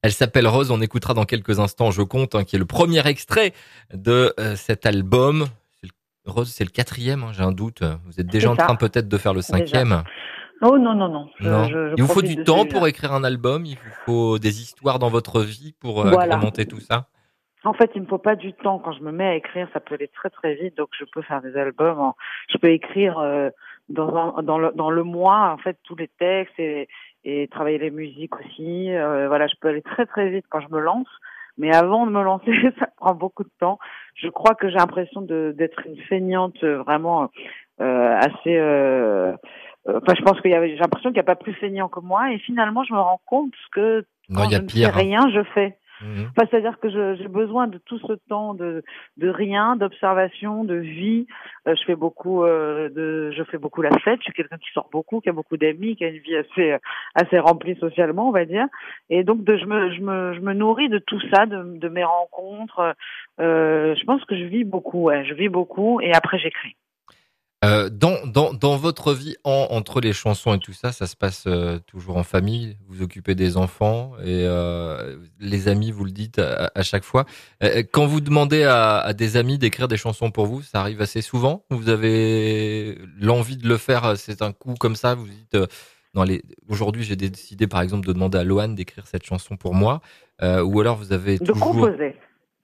Elle s'appelle Rose, on écoutera dans quelques instants, je compte, qui est le premier extrait de cet album. Rose, c'est le quatrième, j'ai un doute. Vous êtes déjà C'est en train ça, peut-être de faire le déjà. cinquième? Oh non, non, non, Non. je Il vous faut profite du de temps celui-là. pour écrire un album, il vous faut des histoires dans votre vie pour Voilà. agrémenter tout ça? En fait, il me faut pas du temps. Quand je me mets à écrire, ça peut aller très très vite. Donc, je peux faire des albums. Je peux écrire dans le mois, en fait, tous les textes et travailler les musiques aussi. Voilà, je peux aller très très vite quand je me lance. Mais avant de me lancer, ça prend beaucoup de temps. Je crois que j'ai l'impression d'être une feignante vraiment assez. Enfin, je pense j'ai l'impression qu'il n'y a pas plus feignant que moi. Et finalement, je me rends compte que Non, il quand y a je ne fais pire, hein. rien, je fais. Mhm. Enfin, c'est-à-dire que j'ai besoin de tout ce temps de rien, d'observation, de vie. Je fais beaucoup la fête. Je suis quelqu'un qui sort beaucoup, qui a beaucoup d'amis, qui a une vie assez remplie socialement, on va dire. Et donc, je me nourris de tout ça, de mes rencontres. Je pense que je vis beaucoup, ouais. Je vis beaucoup et après j'écris. Dans votre vie, entre les chansons et tout ça, ça se passe toujours en famille. Vous occupez des enfants et les amis, vous le dites à chaque fois. Quand vous demandez à des amis d'écrire des chansons pour vous, ça arrive assez souvent. Vous avez l'envie de le faire, c'est un coup comme ça. Vous dites, aujourd'hui, j'ai décidé par exemple de demander à Loane d'écrire cette chanson pour moi, ou alors vous avez De toujours, composer.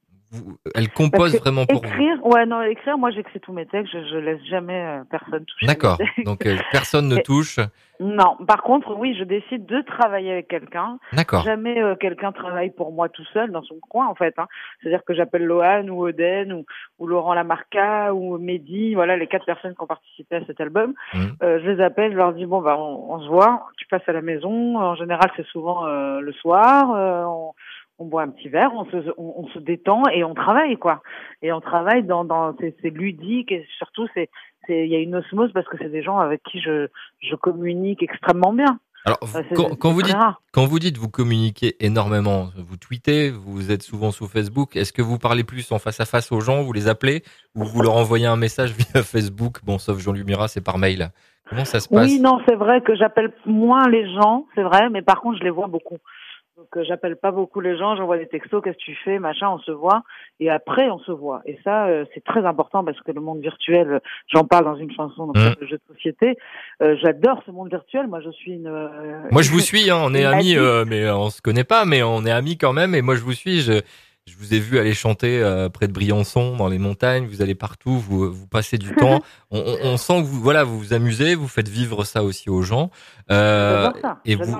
elle Parce compose que vraiment pour vous. écrire, ouais, non, écrire, moi j'écris tous mes textes, je laisse jamais personne toucher mes D'accord. textes. Donc personne ne Et- touche. non, par contre, oui, je décide de travailler avec quelqu'un. D'accord. Jamais quelqu'un travaille pour moi tout seul dans son coin, en fait. Hein. C'est-à-dire que j'appelle Lohan ou Oden ou Laurent Lamarca ou Mehdi, voilà les 4 personnes qui ont participé à cet album. Mhm. Je les appelle, je leur dis bon bah on se voit, tu passes à la maison. En général, c'est souvent le soir. On boit un petit verre, on se détend et on travaille quoi. Et on travaille c'est ludique et surtout il y a une osmose parce que c'est des gens avec qui je communique extrêmement bien. Alors, C'est très rare. quand vous dites vous communiquez énormément, vous tweetez, vous êtes souvent sur Facebook, est-ce que vous parlez plus en face à face aux gens, vous les appelez, ou vous leur envoyez un message via Facebook? Bon, sauf Jean Lumira, c'est par mail. Comment ça se Oui, passe? non, c'est vrai que j'appelle moins les gens, c'est vrai, mais par contre, je les vois beaucoup. Donc, j'appelle pas beaucoup les gens, j'envoie des textos, qu'est-ce que tu fais, machin, on se voit, et après, on se voit. Et ça, c'est très important parce que le monde virtuel, j'en parle dans une chanson, donc ça Hum. s'appelle Jeu de société. J'adore ce monde virtuel. Moi, je suis Moi, je vous suis, on est une amis, addict. mais on se connaît pas, mais on est amis quand même. Et moi, je vous suis. Je vous ai vu aller chanter près de Briançon, dans les montagnes. Vous allez partout, vous passez du temps. On sent que vous vous amusez, vous faites vivre ça aussi aux gens. Euh, J'adore ça. et J'adore vous,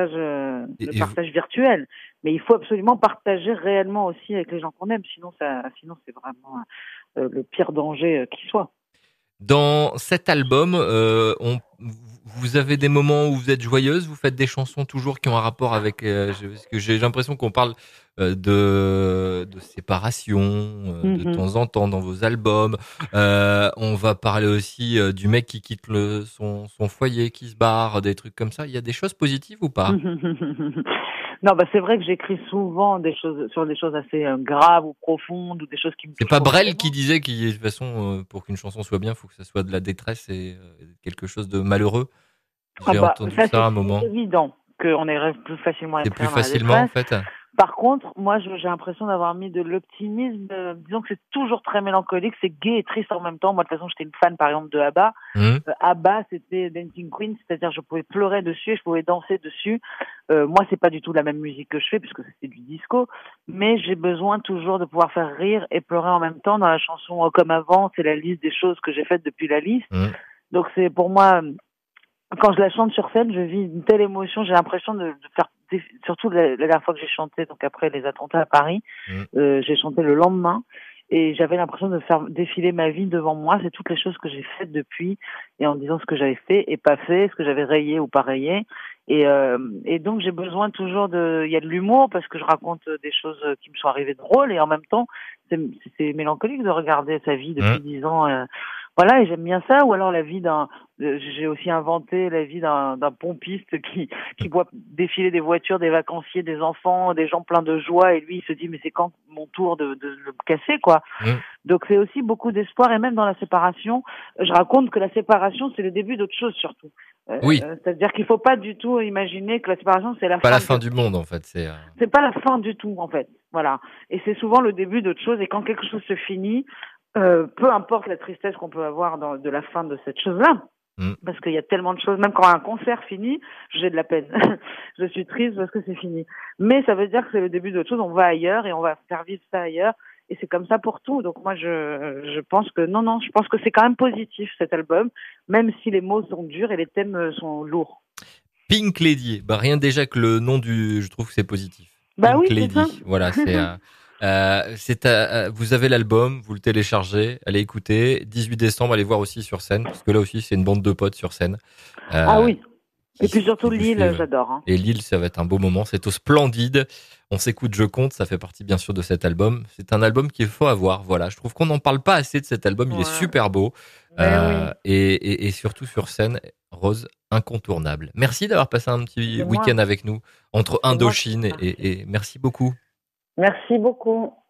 le et vous, partage virtuel. Mais il faut absolument partager réellement aussi avec les gens qu'on aime. Sinon c'est vraiment le pire danger qui soit. dans cet album, vous avez des moments où vous êtes joyeuse, vous faites des chansons toujours qui ont un rapport avec, parce que j'ai l'impression qu'on parle de séparation de Mhm. temps en temps dans vos albums. On va parler aussi du mec qui quitte son foyer, qui se barre, des trucs comme ça. Il y a des choses positives ou pas? Non, bah c'est vrai que j'écris souvent des choses sur des choses assez graves ou profondes ou des choses qui me C'est touchent pas Brel qui profondément. disait qu'il de toute façon pour qu'une chanson soit bien, il faut que ça soit de la détresse et quelque chose de malheureux. Ah J'ai bah entendu ça ça à un c'est moment. évident qu'on arrive plus facilement à C'est plus écrire dans la facilement en détresse. fait. Par contre, moi, j'ai l'impression d'avoir mis de l'optimisme. Disons que c'est toujours très mélancolique, c'est gai et triste en même temps. Moi, de toute façon, j'étais une fan, par exemple, de ABBA. Mhm. ABBA, c'était Dancing Queen, c'est-à-dire je pouvais pleurer dessus et je pouvais danser dessus. Moi, c'est pas du tout la même musique que je fais puisque c'était du disco, mais j'ai besoin toujours de pouvoir faire rire et pleurer en même temps. Dans la chanson Comme avant, c'est la liste des choses que j'ai faites depuis la liste. Mhm. Donc c'est pour moi quand je la chante sur scène, je vis une telle émotion, j'ai l'impression de faire, surtout la dernière fois que j'ai chanté, donc après les attentats à Paris, Mhm. j'ai chanté le lendemain et j'avais l'impression de faire défiler ma vie devant moi. C'est toutes les choses que j'ai faites depuis et en disant ce que j'avais fait et pas fait, ce que j'avais rayé ou pas rayé. Et donc j'ai besoin toujours il y a de l'humour parce que je raconte des choses qui me sont arrivées drôles et en même temps c'est, c'est mélancolique de regarder sa vie depuis Mhm. 10 ans. Voilà, et j'aime bien ça. Ou alors j'ai aussi inventé la vie d'un pompiste qui voit défiler des voitures, des vacanciers, des enfants, des gens pleins de joie, et lui il se dit mais c'est quand mon tour de le casser quoi. Mhm. Donc c'est aussi beaucoup d'espoir et même dans la séparation, je raconte que la séparation c'est le début d'autre chose surtout. Oui, C'est-à-dire qu'il faut pas du tout imaginer que la séparation c'est la pas fin la de fin quelque du chose. monde en fait. C'est pas la fin du tout en fait. Voilà. Et c'est souvent le début d'autre chose. Et quand quelque chose se finit, peu importe la tristesse qu'on peut avoir de la fin de cette chose-là, Mm. parce qu'il y a tellement de choses. Même quand un concert finit, j'ai de la peine. Je suis triste parce que c'est fini. Mais ça veut dire que c'est le début d'autre chose. On va ailleurs et on va faire vivre ça ailleurs. Et c'est comme ça pour tout. Donc moi, je pense que non, je pense que c'est quand même positif cet album, même si les mots sont durs et les thèmes sont lourds. Pink Lady, bah rien déjà que le nom je trouve que c'est positif. Bah Pink oui, c'est ça. Lady, voilà, vous avez l'album, vous le téléchargez, allez écouter. 18 décembre, allez voir aussi sur scène, parce que là aussi c'est une bande de potes sur scène Ah euh, oui. Et puis qui surtout vous Lille, suivent. j'adore. Hein. Et Lille, ça va être un beau moment, c'est au Splendide. On s'écoute, je compte, ça fait partie bien sûr de cet album. C'est un album qu'il faut avoir, voilà. Je trouve qu'on n'en parle pas assez de cet album, il est Ouais. super beau. Mais oui, Et surtout sur scène, Rose, incontournable. Merci d'avoir passé un petit c'est week-end moi. avec nous entre C'est moi qui Indochine te remercie. et merci beaucoup. Merci beaucoup.